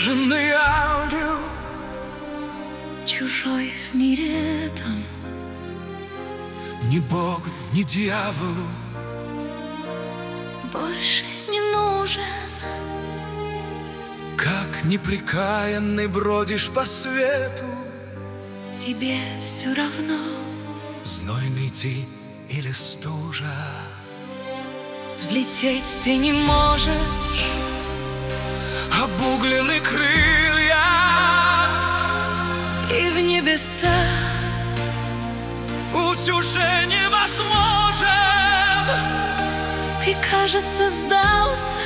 отверженный ангел, чужой в мире этом. ни Богу, ни дьяволу Больше не нужен. как непрекаянный бродишь по свету, Тебе все равно. знойный ты или стужа. Взлететь ты не можешь. Обуглены крылья, И в небеса путь уже невозможен. ты, кажется, сдался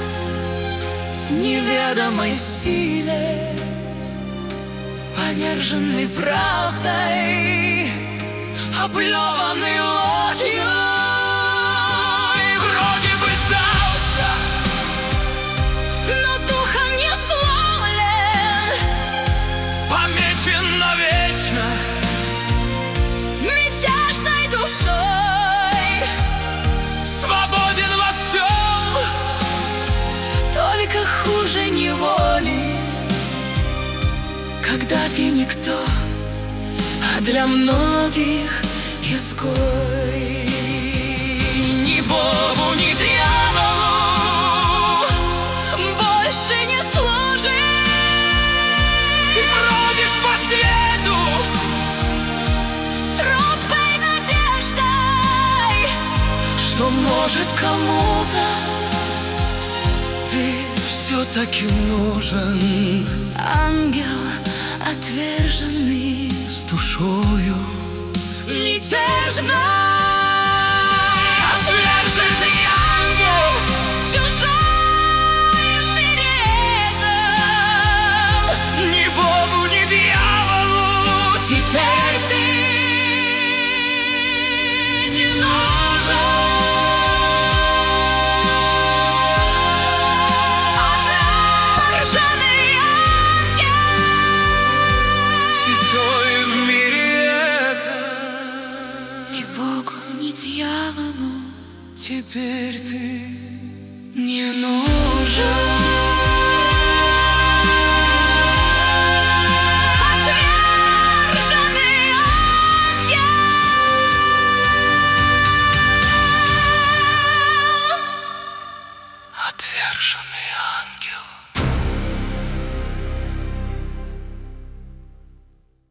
Неведомой силе, поверженный правдой, облеванный ложью. И вроде бы сдался, но духом не сломлен. помечен навечно Мятежной душой свободен во всем. только хуже неволи, когда ты никто, А для многих изгой. Ни Богу, ни дьяволу больше не служишь. ты бродишь по свету, С робкой надеждой, что может кому-то ты все-таки нужен. ангел отверженный С душою мятежной.